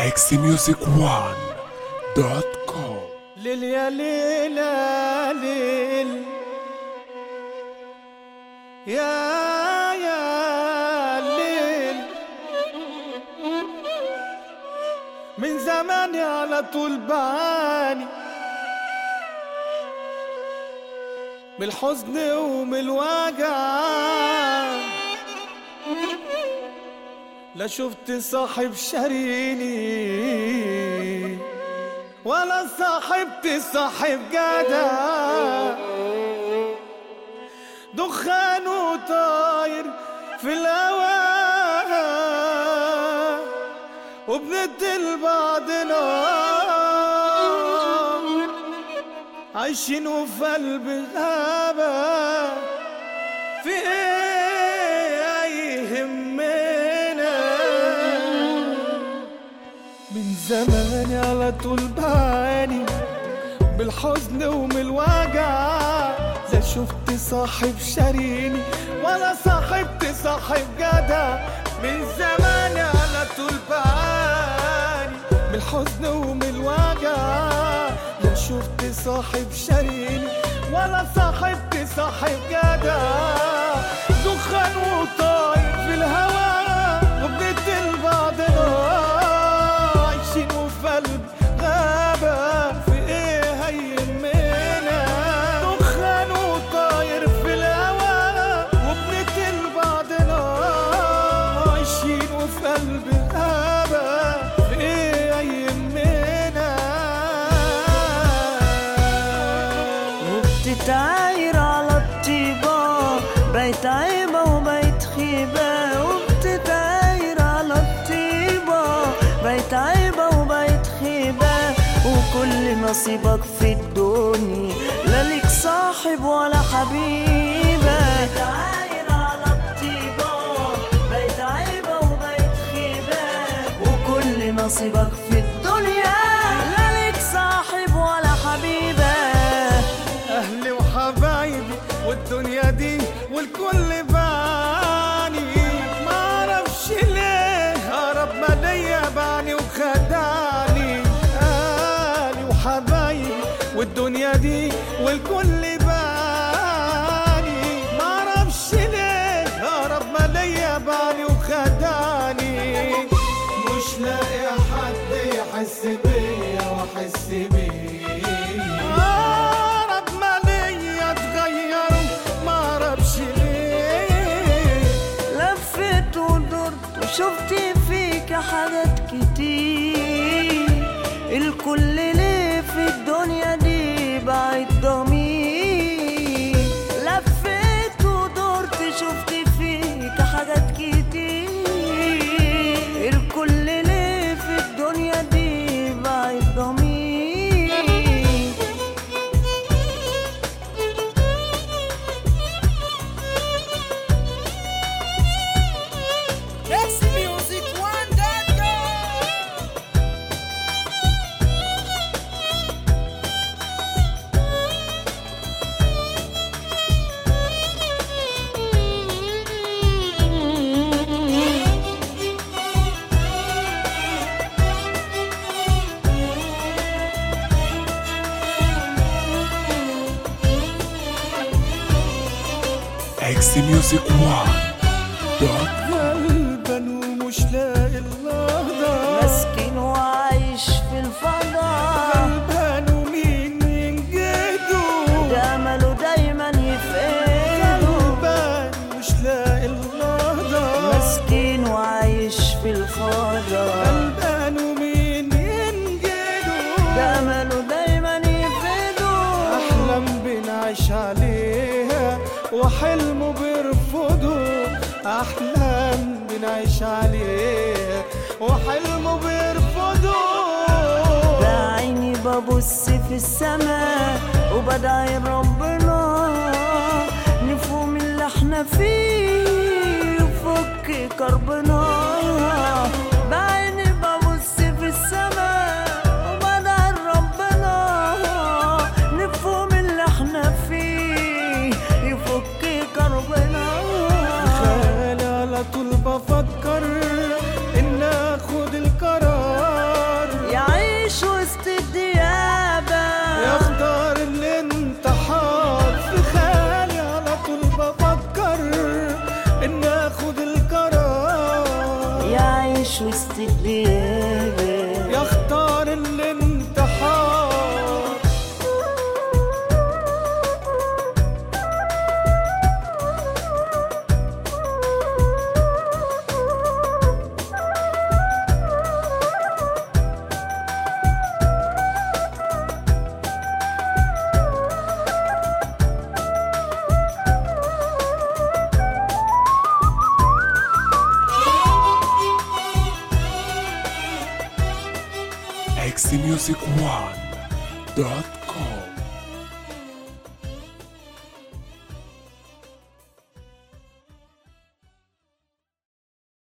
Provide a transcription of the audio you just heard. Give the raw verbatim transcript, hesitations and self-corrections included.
اكس ميوزك وان دوت كوم. ليل يا ليل يا ليل يا يا ليل، من زمان على طول بعاني من الحزن ومن الوجع، لا شفت صاحب شاريني ولا صاحبتي صاحب جدع، دخان وطاير في الهوا وبندي لبعضنا، عايشين وفي قلب غابة، في ايه يهمنا؟ من زمان على طول بعاني بالحزن ومن الوجع، لا شفت صاحب شاريني ولا صاحبتي صاحب جدع، من زمان على طول بعاني بالحزن ومن الوجع، لا شفت صاحب شاريني ولا صاحبتي صاحب جدع، دخان وطاير في الهوا وبندي لبعضنا، عايشين وفي قلب غابة، في ايه هيهمنا؟ دخان وطاير في الهوا وبندي لبعضنا، عايشين وفي قلب غابة، في ايه هيهمنا؟ وبتتعاير على الطيبة بقت عيبة وبقت خيبة، وبتتعاير على الطيبة بقت عيبة وبقت خيبة، وكل نصيبك في الدنيا لا ليك صاحب ولا حبيبة، بتتعاير على الطيبة بقت عيبة وبقت خيبة، وكل نصيبك في الدنيا لا ليك صاحب ولا حبيبة. أهلي وحبايبي والدنيا دي والكل باني، معرفش ليه هرب ما ليا باني وخدعني، أهلي وحبايبي والدنيا دي والكل باني، معرفش ليه هرب ما ليا باني وخدعني، مش لاقي حد يحس بيا واحس بيه، شفت فيك حاجات كتير، الكل ليه في الدنيا دي بعد ضمير، لفيت ودورت شفت فيك حاجات كتير، الكل ليه في الدنيا دي بعد ضمير. اكس ميوزك وان دوت غلبان ومش لاقي اللحظة، مسكين وعايش في الفضاء، غلبان ومين ينجده، ده امله دايما يفقده، غلبان مش لاقي اللحظة، مسكين وعايش في الفضاء، غلبان ومين ينجده، ده امله دايما يفقده، أحلام بنعيش عليها وحلمه بيرفضه، أحلام بنعيش عليها وحلمه بيرفضه، ده عيني ببص في السماء وبدعي ربنا نفهم اللي احنا فيه وفك كربنا، بعيني ببص في السماء وبدعي ربنا نفهم اللي احنا فيه يفك كربنا، خيالي على طول بفكر ان اخد القرار، ميكس ميوزك وان دوت